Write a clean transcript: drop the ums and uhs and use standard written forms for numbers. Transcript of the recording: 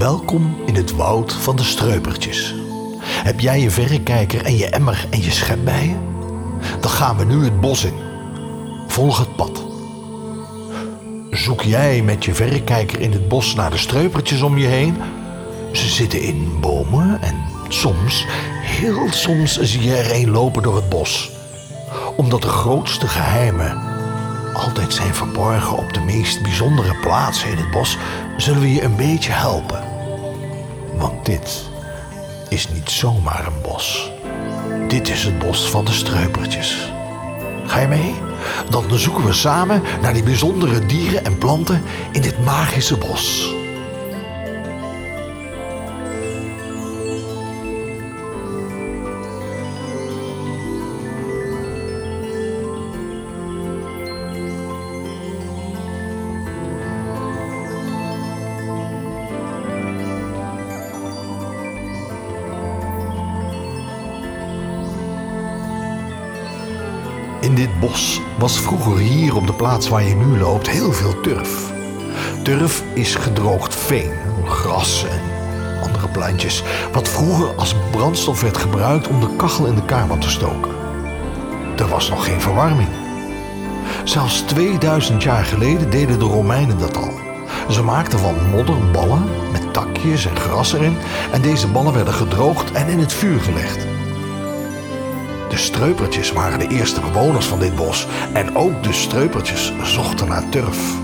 Welkom in het woud van de streupertjes. Heb jij je verrekijker en je emmer en je schep bij je? Dan gaan we nu het bos in. Volg het pad. Zoek jij met je verrekijker in het bos naar de streupertjes om je heen? Ze zitten in bomen en soms, heel soms, zie je er een lopen door het bos. Omdat de grootste geheimen altijd zijn verborgen op de meest bijzondere plaatsen in het bos, zullen we je een beetje helpen. Want dit is niet zomaar een bos. Dit is het bos van de streupertjes. Ga je mee? Dan zoeken we samen naar die bijzondere dieren en planten in dit magische bos. In dit bos was vroeger hier op de plaats waar je nu loopt heel veel turf. Turf is gedroogd veen, gras en andere plantjes, wat vroeger als brandstof werd gebruikt om de kachel in de kamer te stoken. Er was nog geen verwarming. Zelfs 2000 jaar geleden deden de Romeinen dat al. Ze maakten van modder ballen met takjes en gras erin en deze ballen werden gedroogd en in het vuur gelegd. De streupertjes waren de eerste bewoners van dit bos en ook de streupertjes zochten naar turf.